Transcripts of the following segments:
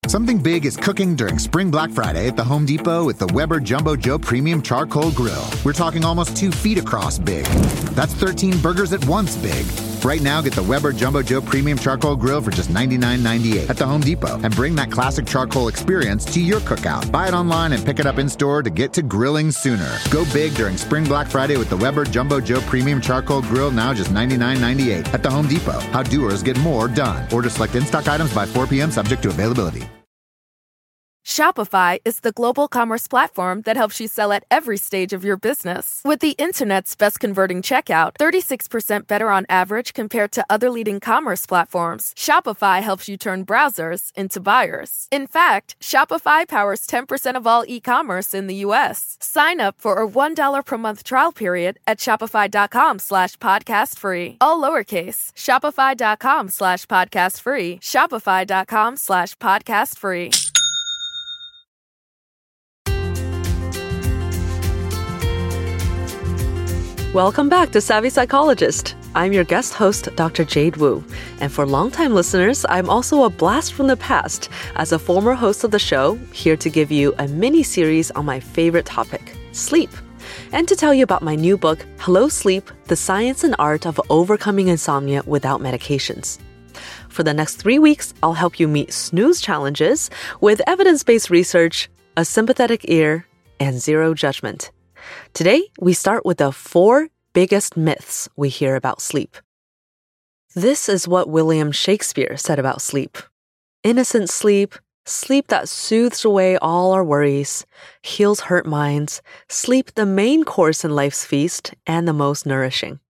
Something big is cooking during Spring Black Friday at the Home Depot with the Weber Jumbo Joe Premium Charcoal Grill. We're talking almost 2 feet across big. That's 13 burgers at once big. Right now, get the Weber Jumbo Joe Premium Charcoal Grill for just $99.98 at the Home Depot and bring that classic charcoal experience to your cookout. Buy it online and pick it up in-store to get to grilling sooner. Go big during Spring Black Friday with the Weber Jumbo Joe Premium Charcoal Grill, now just $99.98 at the Home Depot. How doers get more done. Order select in-stock items by 4 p.m. subject to availability. Shopify is the global commerce platform that helps you sell at every stage of your business. With the internet's best converting checkout, 36% better on average compared to other leading commerce platforms, Shopify helps you turn browsers into buyers. In fact, Shopify powers 10% of all e-commerce in the U.S. Sign up for a $1 per month trial period at shopify.com/podcastfree. All lowercase, shopify.com/podcastfree, shopify.com/podcastfree. Welcome back to Savvy Psychologist. I'm your guest host, Dr. Jade Wu. And for longtime listeners, I'm also a blast from the past as a former host of the show, here to give you a mini-series on my favorite topic, sleep. And to tell you about my new book, Hello Sleep, The Science and Art of Overcoming Insomnia Without Medications. For the next 3 weeks, I'll help you meet snooze challenges with evidence-based research, a sympathetic ear, and zero judgment. Today, we start with the 4 biggest myths we hear about sleep. This is what William Shakespeare said about sleep. Innocent sleep, sleep that soothes away all our worries, heals hurt minds, sleep the main course in life's feast and the most nourishing.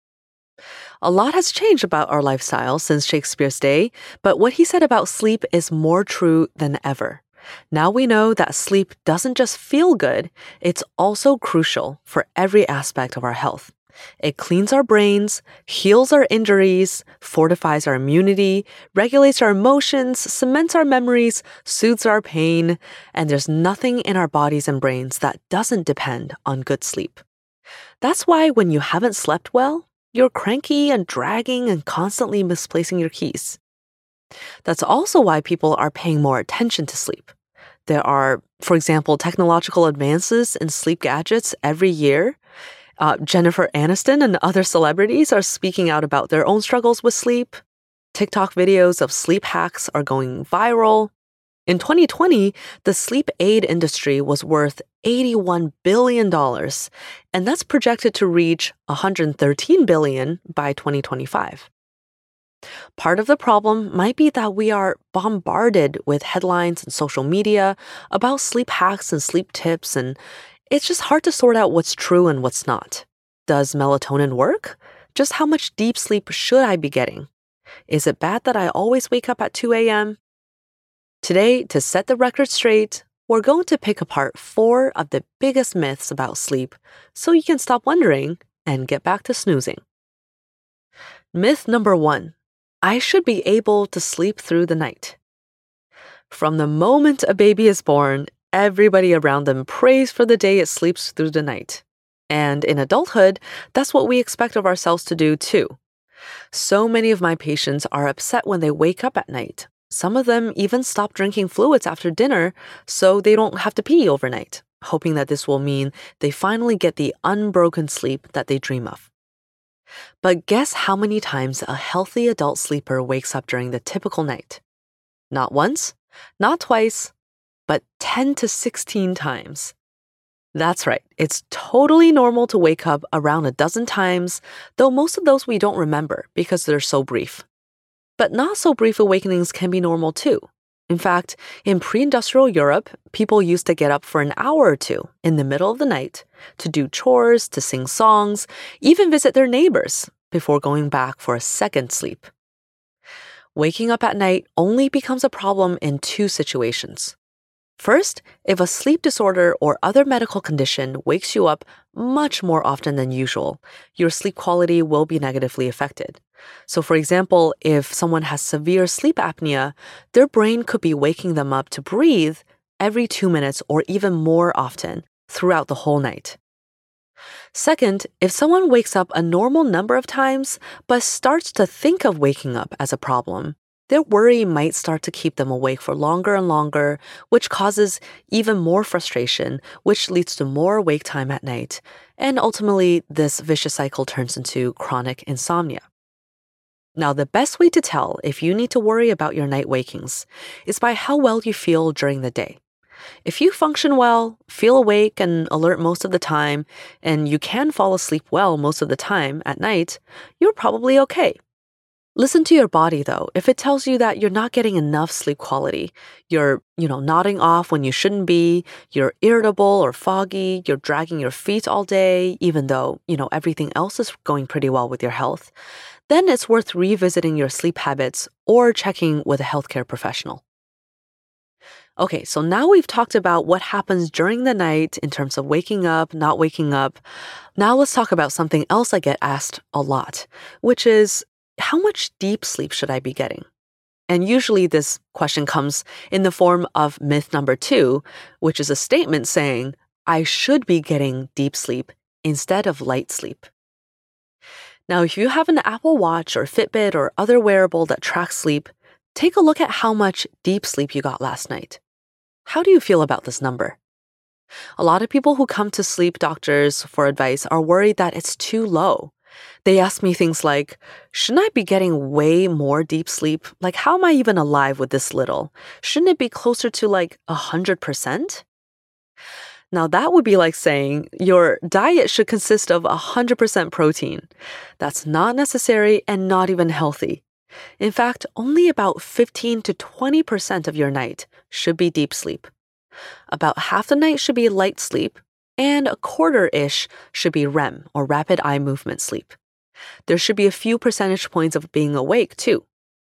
A lot has changed about our lifestyle since Shakespeare's day, but what he said about sleep is more true than ever. Now we know that sleep doesn't just feel good, it's also crucial for every aspect of our health. It cleans our brains, heals our injuries, fortifies our immunity, regulates our emotions, cements our memories, soothes our pain, and there's nothing in our bodies and brains that doesn't depend on good sleep. That's why when you haven't slept well, you're cranky and dragging and constantly misplacing your keys. That's also why people are paying more attention to sleep. There are, for example, technological advances in sleep gadgets every year. Jennifer Aniston and other celebrities are speaking out about their own struggles with sleep. TikTok videos of sleep hacks are going viral. In 2020, the sleep aid industry was worth $81 billion, and that's projected to reach $113 billion by 2025. Part of the problem might be that we are bombarded with headlines and social media about sleep hacks and sleep tips, and it's just hard to sort out what's true and what's not. Does melatonin work? Just how much deep sleep should I be getting? Is it bad that I always wake up at 2 a.m.? Today, to set the record straight, we're going to pick apart 4 of the biggest myths about sleep so you can stop wondering and get back to snoozing. Myth number 1. I should be able to sleep through the night. From the moment a baby is born, everybody around them prays for the day it sleeps through the night. And in adulthood, that's what we expect of ourselves to do too. So many of my patients are upset when they wake up at night. Some of them even stop drinking fluids after dinner so they don't have to pee overnight, hoping that this will mean they finally get the unbroken sleep that they dream of. But guess how many times a healthy adult sleeper wakes up during the typical night? Not once, not twice, but 10 to 16 times. That's right, it's totally normal to wake up around a dozen times, though most of those we don't remember because they're so brief. But not so brief awakenings can be normal too. In fact, in pre-industrial Europe, people used to get up for an hour or 2 in the middle of the night to do chores, to sing songs, even visit their neighbors before going back for a second sleep. Waking up at night only becomes a problem in 2 situations. First, if a sleep disorder or other medical condition wakes you up much more often than usual, your sleep quality will be negatively affected. So for example, if someone has severe sleep apnea, their brain could be waking them up to breathe every 2 minutes or even more often throughout the whole night. Second, if someone wakes up a normal number of times but starts to think of waking up as a problem, their worry might start to keep them awake for longer and longer, which causes even more frustration, which leads to more awake time at night. And ultimately, this vicious cycle turns into chronic insomnia. Now, the best way to tell if you need to worry about your night wakings is by how well you feel during the day. If you function well, feel awake and alert most of the time, and you can fall asleep well most of the time at night, you're probably okay. Listen to your body, though. If it tells you that you're not getting enough sleep quality, you're, nodding off when you shouldn't be, you're irritable or foggy, you're dragging your feet all day, even though, everything else is going pretty well with your health, then it's worth revisiting your sleep habits or checking with a healthcare professional. Okay, so now we've talked about what happens during the night in terms of waking up, not waking up. Now let's talk about something else I get asked a lot, which is, how much deep sleep should I be getting? And usually this question comes in the form of myth number 2, which is a statement saying, I should be getting deep sleep instead of light sleep. Now, if you have an Apple Watch or Fitbit or other wearable that tracks sleep, take a look at how much deep sleep you got last night. How do you feel about this number? A lot of people who come to sleep doctors for advice are worried that it's too low. They ask me things like, shouldn't I be getting way more deep sleep? Like, how am I even alive with this little? Shouldn't it be closer to 100%? Now, that would be like saying your diet should consist of 100% protein. That's not necessary and not even healthy. In fact, only about 15 to 20% of your night should be deep sleep. About half the night should be light sleep, and a quarter-ish should be REM, or rapid eye movement sleep. There should be a few percentage points of being awake, too.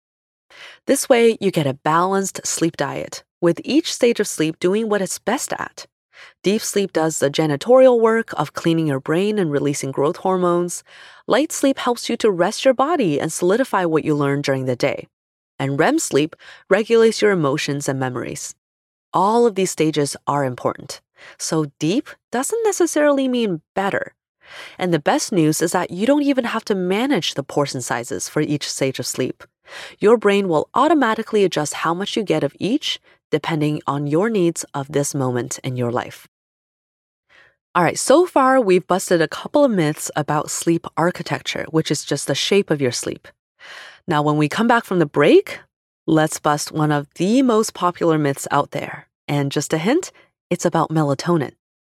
This way, you get a balanced sleep diet, with each stage of sleep doing what it's best at. Deep sleep does the janitorial work of cleaning your brain and releasing growth hormones. Light sleep helps you to rest your body and solidify what you learned during the day. And REM sleep regulates your emotions and memories. All of these stages are important. So deep doesn't necessarily mean better. And the best news is that you don't even have to manage the portion sizes for each stage of sleep. Your brain will automatically adjust how much you get of each, depending on your needs of this moment in your life. All right, so far we've busted a couple of myths about sleep architecture, which is just the shape of your sleep. Now, when we come back from the break, let's bust one of the most popular myths out there. And just a hint, it's about melatonin.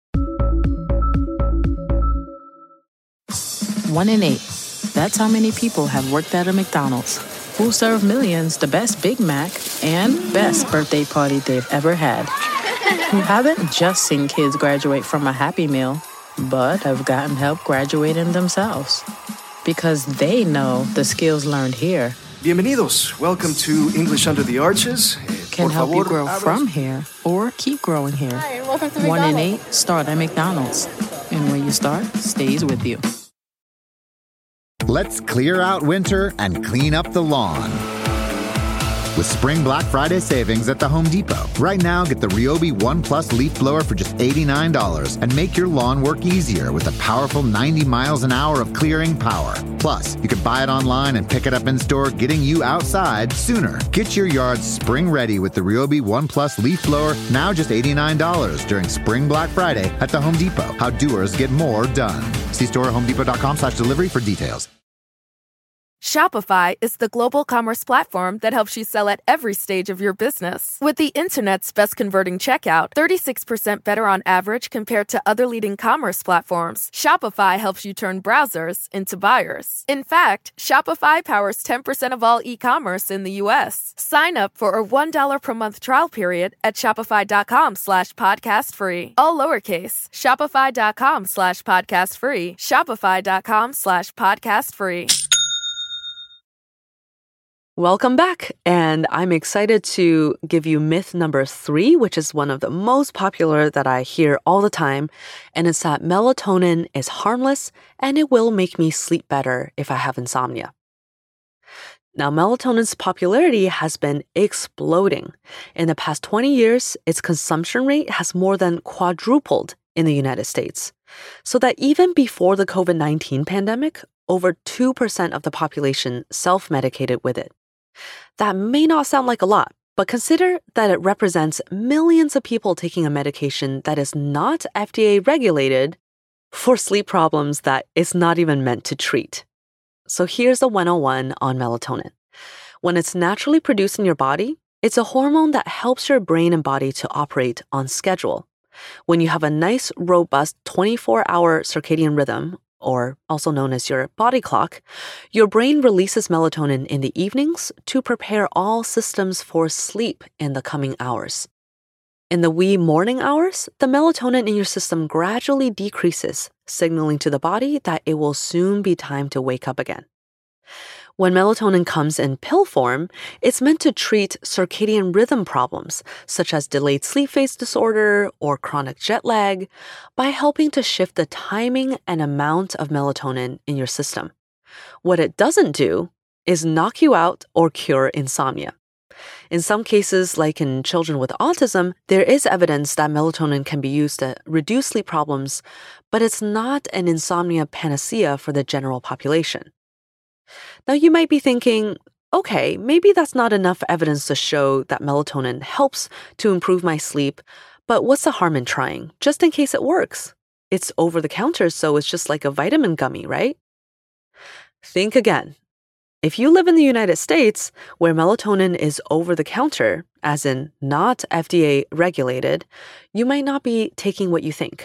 1 in 8. That's how many people have worked at a McDonald's. Who serve millions the best Big Mac and best birthday party they've ever had. Who haven't just seen kids graduate from a Happy Meal, but have gotten help graduating themselves. Because they know the skills learned here Bienvenidos. Welcome to English Under the Arches. can help you grow from here or keep growing here. Hi, welcome to 1 in McDonald's. 8 start at McDonald's. And where you start stays with you. Let's clear out winter and clean up the lawn with Spring Black Friday savings at the Home Depot. Right now, get the Ryobi One Plus leaf blower for just $89 and make your lawn work easier with a powerful 90 miles an hour of clearing power. Plus, you can buy it online and pick it up in store, getting you outside sooner. Get your yard spring ready with the Ryobi One Plus leaf blower, now just $89 during Spring Black Friday at the Home Depot. How doers get more done. See store at homedepot.com/delivery for details. Shopify is the global commerce platform that helps you sell at every stage of your business. With the internet's best converting checkout, 36% better on average compared to other leading commerce platforms, Shopify helps you turn browsers into buyers. In fact, Shopify powers 10% of all e-commerce in the U.S. Sign up for a $1 per month trial period at shopify.com/podcastfree. All lowercase, shopify.com/podcastfree, shopify.com/podcastfree. Welcome back, and I'm excited to give you myth number 3, which is one of the most popular that I hear all the time, and it's that melatonin is harmless and it will make me sleep better if I have insomnia. Now, melatonin's popularity has been exploding. In the past 20 years, its consumption rate has more than quadrupled in the United States. So that even before the COVID-19 pandemic, over 2% of the population self-medicated with it. That may not sound like a lot, but consider that it represents millions of people taking a medication that is not FDA regulated for sleep problems that it's not even meant to treat. So here's the 101 on melatonin. When it's naturally produced in your body, it's a hormone that helps your brain and body to operate on schedule. When you have a nice, robust 24-hour circadian rhythm, or also known as your body clock, your brain releases melatonin in the evenings to prepare all systems for sleep in the coming hours. In the wee morning hours, the melatonin in your system gradually decreases, signaling to the body that it will soon be time to wake up again. When melatonin comes in pill form, it's meant to treat circadian rhythm problems, such as delayed sleep phase disorder or chronic jet lag, by helping to shift the timing and amount of melatonin in your system. What it doesn't do is knock you out or cure insomnia. In some cases, like in children with autism, there is evidence that melatonin can be used to reduce sleep problems, but it's not an insomnia panacea for the general population. Now, you might be thinking, okay, maybe that's not enough evidence to show that melatonin helps to improve my sleep, but what's the harm in trying, just in case it works? It's over the counter, so it's just like a vitamin gummy, right? Think again. If you live in the United States, where melatonin is over the counter, as in not FDA regulated, you might not be taking what you think.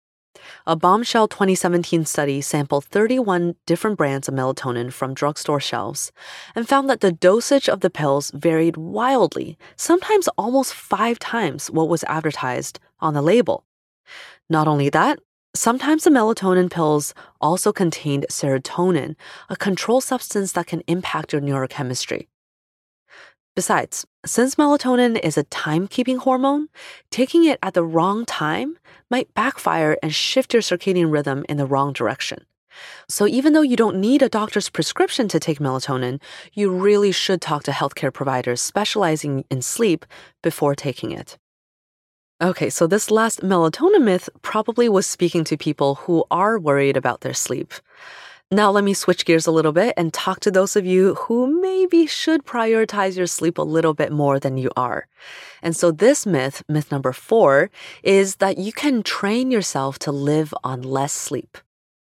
A bombshell 2017 study sampled 31 different brands of melatonin from drugstore shelves and found that the dosage of the pills varied wildly, sometimes almost 5 times what was advertised on the label. Not only that, sometimes the melatonin pills also contained serotonin, a control substance that can impact your neurochemistry. Besides, since melatonin is a time-keeping hormone, taking it at the wrong time might backfire and shift your circadian rhythm in the wrong direction. So even though you don't need a doctor's prescription to take melatonin, you really should talk to healthcare providers specializing in sleep before taking it. Okay, so this last melatonin myth probably was speaking to people who are worried about their sleep. Now let me switch gears a little bit and talk to those of you who maybe should prioritize your sleep a little bit more than you are. And so this myth number 4, is that you can train yourself to live on less sleep.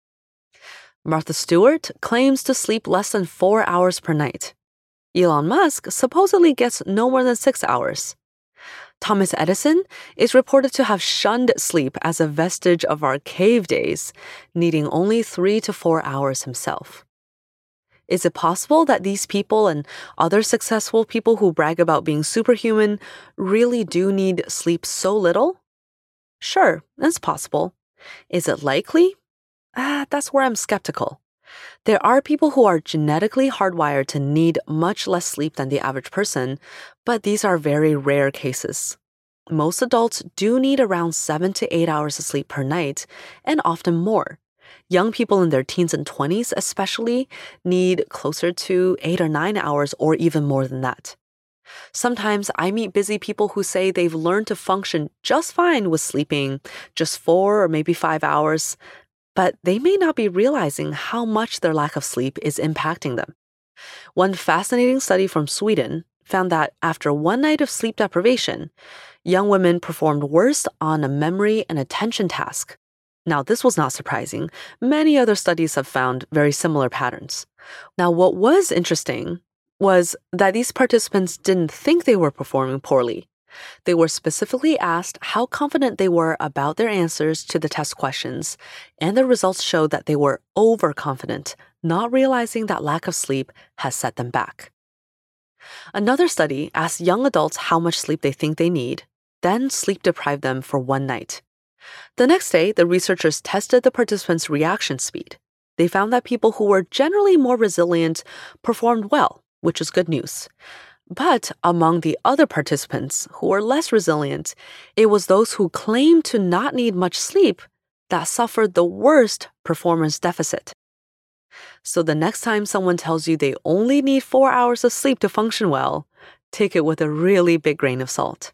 Martha Stewart claims to sleep less than 4 hours per night. Elon Musk supposedly gets no more than 6 hours. Thomas Edison is reported to have shunned sleep as a vestige of our cave days, needing only 3 to 4 hours himself. Is it possible that these people and other successful people who brag about being superhuman really do need sleep so little? Sure, that's possible. Is it likely? That's where I'm skeptical. There are people who are genetically hardwired to need much less sleep than the average person, but these are very rare cases. Most adults do need around 7 to 8 hours of sleep per night, and often more. Young people in their teens and 20s especially need closer to 8 or 9 hours or even more than that. Sometimes I meet busy people who say they've learned to function just fine with sleeping just 4 or maybe 5 hours, but they may not be realizing how much their lack of sleep is impacting them. One fascinating study from Sweden found that after one night of sleep deprivation, young women performed worse on a memory and attention task. Now, this was not surprising. Many other studies have found very similar patterns. Now, what was interesting was that these participants didn't think they were performing poorly. They were specifically asked how confident they were about their answers to the test questions, and the results showed that they were overconfident, not realizing that lack of sleep has set them back. Another study asked young adults how much sleep they think they need, then sleep deprived them for one night. The next day, the researchers tested the participants' reaction speed. They found that people who were generally more resilient performed well, which is good news. But among the other participants who were less resilient, it was those who claimed to not need much sleep that suffered the worst performance deficit. So the next time someone tells you they only need 4 hours of sleep to function well, take it with a really big grain of salt.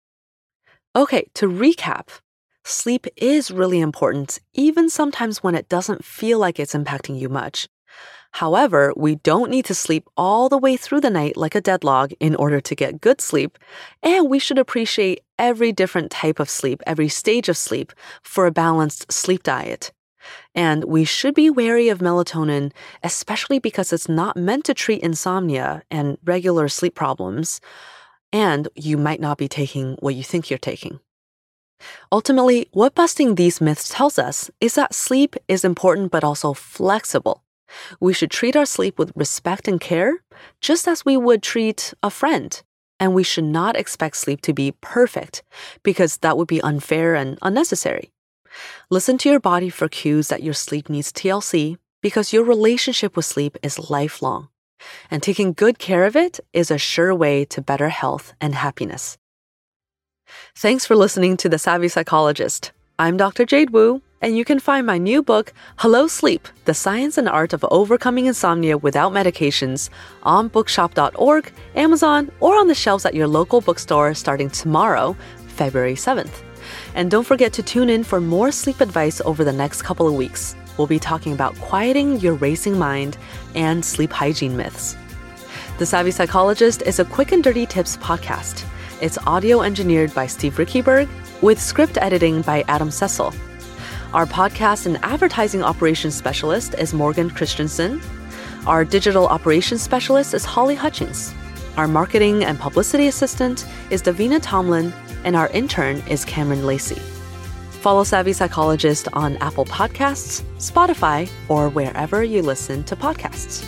Okay, to recap, sleep is really important, even sometimes when it doesn't feel like it's impacting you much. However, we don't need to sleep all the way through the night like a dead log in order to get good sleep, and we should appreciate every different type of sleep, every stage of sleep, for a balanced sleep diet. And we should be wary of melatonin, especially because it's not meant to treat insomnia and regular sleep problems, and you might not be taking what you think you're taking. Ultimately, what busting these myths tells us is that sleep is important but also flexible. We should treat our sleep with respect and care, just as we would treat a friend. And we should not expect sleep to be perfect, because that would be unfair and unnecessary. Listen to your body for cues that your sleep needs TLC, because your relationship with sleep is lifelong. And taking good care of it is a sure way to better health and happiness. Thanks for listening to The Savvy Psychologist. I'm Dr. Jade Wu, and you can find my new book, Hello Sleep, The Science and Art of Overcoming Insomnia Without Medications, on bookshop.org, Amazon, or on the shelves at your local bookstore starting tomorrow, February 7th. And don't forget to tune in for more sleep advice over the next couple of weeks. We'll be talking about quieting your racing mind and sleep hygiene myths. The Savvy Psychologist is a quick and dirty tips podcast. It's audio engineered by Steve Rickyberg with script editing by Adam Cecil. Our podcast and advertising operations specialist is Morgan Christensen. Our digital operations specialist is Holly Hutchings. Our marketing and publicity assistant is Davina Tomlin, and our intern is Cameron Lacey. Follow Savvy Psychologist on Apple Podcasts, Spotify, or wherever you listen to podcasts.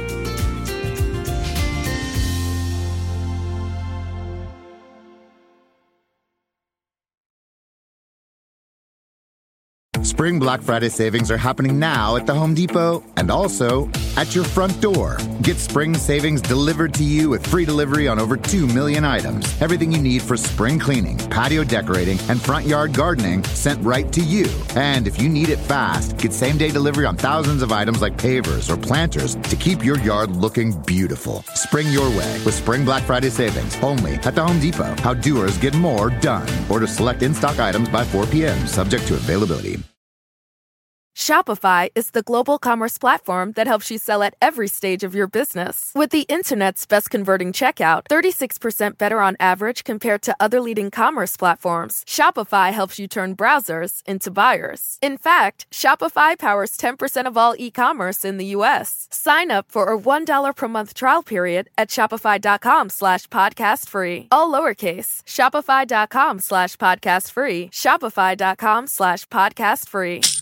Spring Black Friday savings are happening now at the Home Depot and also at your front door. Get spring savings delivered to you with free delivery on over 2 million items. Everything you need for spring cleaning, patio decorating, and front yard gardening sent right to you. And if you need it fast, get same-day delivery on thousands of items like pavers or planters to keep your yard looking beautiful. Spring your way with Spring Black Friday savings only at the Home Depot. How doers get more done. Order select in-stock items by 4 p.m. subject to availability. Shopify is the global commerce platform that helps you sell at every stage of your business. With the internet's best converting checkout, 36% better on average compared to other leading commerce platforms, Shopify helps you turn browsers into buyers. In fact, Shopify powers 10% of all e-commerce in the U.S. Sign up for a $1 per month trial period at shopify.com/podcastfree. All lowercase, shopify.com/podcastfree, shopify.com/podcastfree.